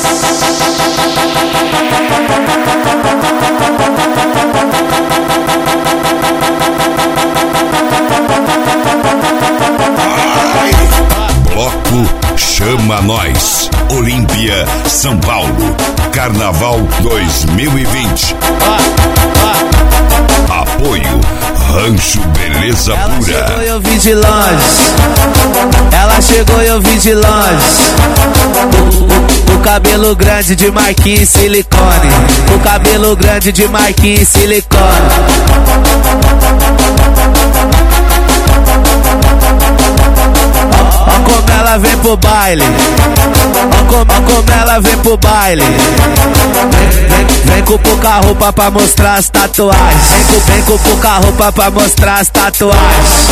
Bloco Chama Nós, Olímpia, São Paulo, Carnaval 2020. Apoio Rancho Beleza Pura. Ela chegou e eu vi de longe. Ela chegou e eu vi de longe. O cabelo grande de Marquinhos e silicone. O cabelo grande de Marquinhos e silicone. Ó como ela vem pro baile. Ó como ela vem pro baile. Vem com pouca roupa pra mostrar as tatuagens. Vem com pouca roupa pra mostrar as tatuagens.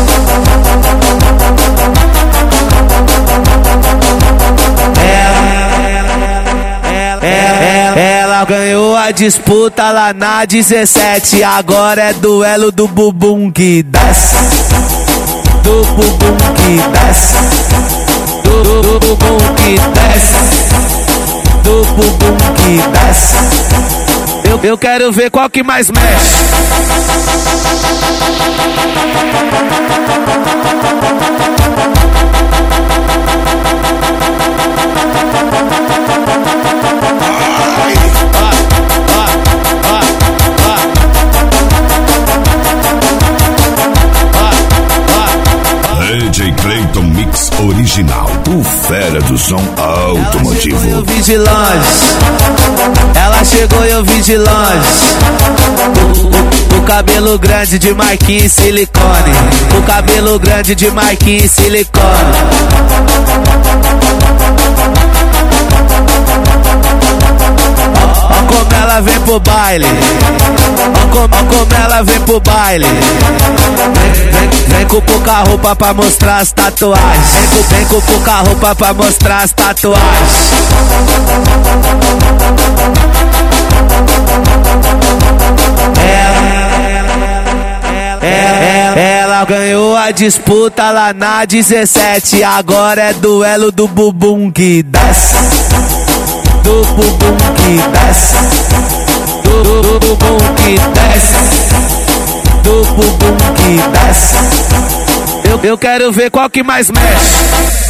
Ela ganhou a disputa lá na 17. Agora é duelo do bumbum que desce. Do bumbum que desce. Do bumbum que desce. Do bumbum que desce. Eu quero ver qual que mais mexe. DJ Clayton Mix Original, o fera do som automotivo. Ela chegou e eu vi de longe. Ela chegou e eu vi de longe. O cabelo grande de Marquinhos e silicone. O cabelo grande de Marquinhos e silicone. Ó como ela vem pro baile. Ó como ela vem pro baile. Vem com pouca roupa pra mostrar as tatuagens. Vem com pouca roupa pra mostrar as tatuagens. Ela ganhou a disputa lá na 17. Agora é duelo do bumbum que desce. Do bumbum que desce. Do bumbum que desce. Do bumbum que desce. Eu quero ver qual que mais mexe.